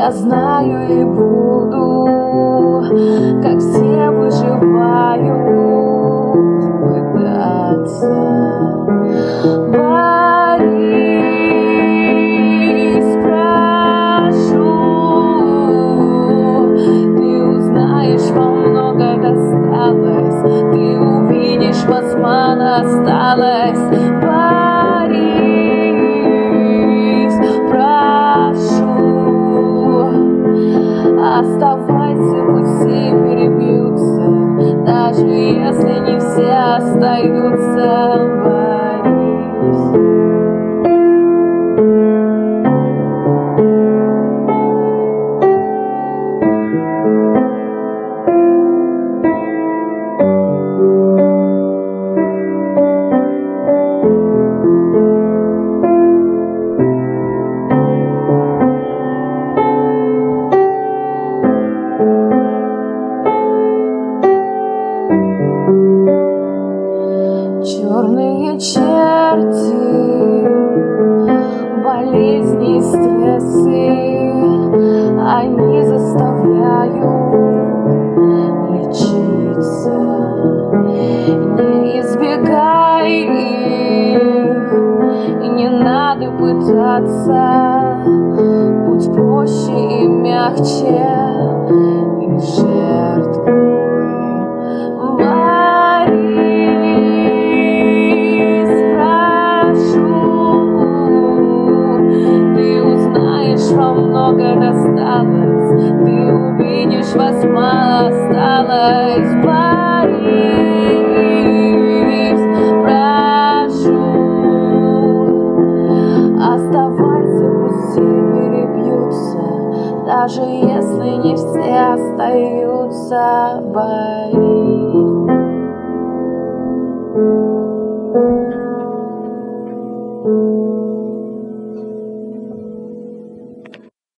Я знаю и буду, как все выживают, пытаться. Борис, прошу, ты узнаешь, вам много досталось, ты увидишь, басмана осталось. Борис, прошу, оставайся, пусть все перебьются, даже если не все остаются. Черные черти, болезни и стрессы, они заставляют лечиться. Не избегай их, и не надо пытаться. Путь проще и мягче, и жертвуй. Вам много досталось, ты увидишь, вас мало осталось. Борис, прошу, оставайся, пусть все перебьются, даже если не все остаются. Борис.